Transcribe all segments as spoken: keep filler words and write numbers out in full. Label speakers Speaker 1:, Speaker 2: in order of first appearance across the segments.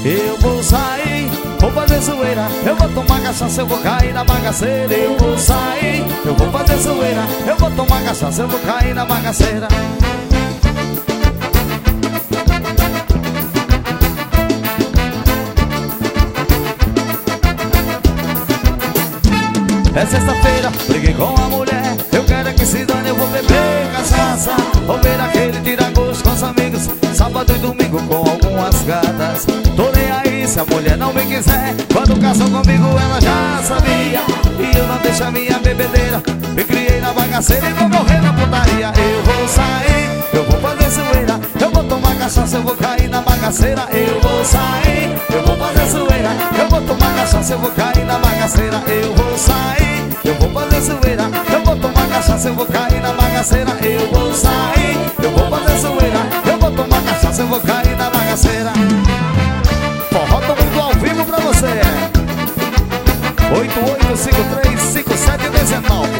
Speaker 1: Eu vou sair, vou fazer zoeira, eu vou tomar cachaça, eu vou cair na bagaceira. Eu vou sair, eu vou fazer zoeira, eu vou tomar cachaça, eu vou cair na bagaceira. É sexta-feira, briguei com a mulher, eu quero é que se dane, eu vou beber cachaça. Vou ver aquele tira-gosto com os amigos, sábado e domingo com algumas gatas. Tô nem aí se a mulher não me quiser, quando casou comigo ela já sabia. E eu não deixo a minha bebedeira, me criei na bagaceira e vou morrer na putaria. Eu vou sair, eu vou fazer zoeira, eu vou tomar cachaça, eu vou cair na bagaceira. Eu vou sair, eu vou fazer zoeira, eu vou tomar cachaça, eu vou cair na bagaceira. Eu vou sair, eu vou fazer zoeira, eu vou tomar cachaça, eu vou cair na bagaceira. Eu vou sair, eu vou fazer zoeira, eu vou tomar cachaça, eu vou cair na bagaceira. Forró do mundo ao vivo pra você. Oito oito cinco três cinco sete um nove.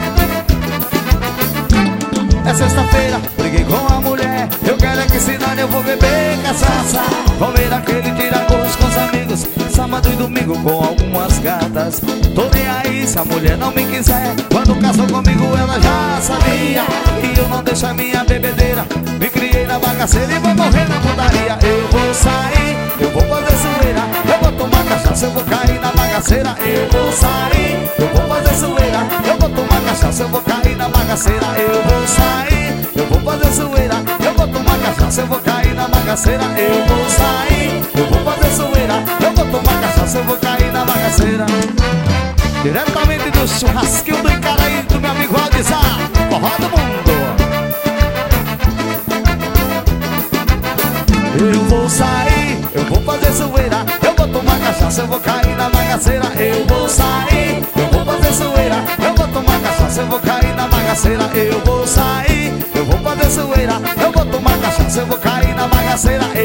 Speaker 1: É sexta-feira, briguei com a mulher, eu quero é que se dane, eu vou beber cachaça. Vou ver aquele tira-gosto com os amigos, sábado e domingo com algumas gatas. Tô nem aí se a mulher não me quiser, quando casou comigo ela já sabia. E eu não deixo a minha bebedeira, me criei na bagaceira e vou morrer na putaria. Eu vou sair, eu vou fazer zoeira, eu vou tomar cachaça, eu vou cair na bagaceira. Eu vou sair, eu vou fazer zoeira, eu vou tomar cachaça, eu vou cair na bagaceira. Eu vou sair, eu vou fazer zoeira, eu vou tomar cachaça, eu vou cair na bagaceira. Eu vou sair, eu vou fazer zoeira, eu vou tomar cachaça, eu vou cair na bagaceira. Diretamente do churrasquinho do Icaraí, do meu amigo Aldizar, forró do mundo. Eu vou sair, eu vou fazer zoeira, eu vou tomar cachaça, eu vou cair na bagaceira. Eu vou sair, eu vou fazer zoeira, eu vou tomar cachaça, eu vou cair na bagaceira. Eu vou sair, eu vou fazer zoeira, eu vou tomar cachaça, eu vou cair na bagaceira.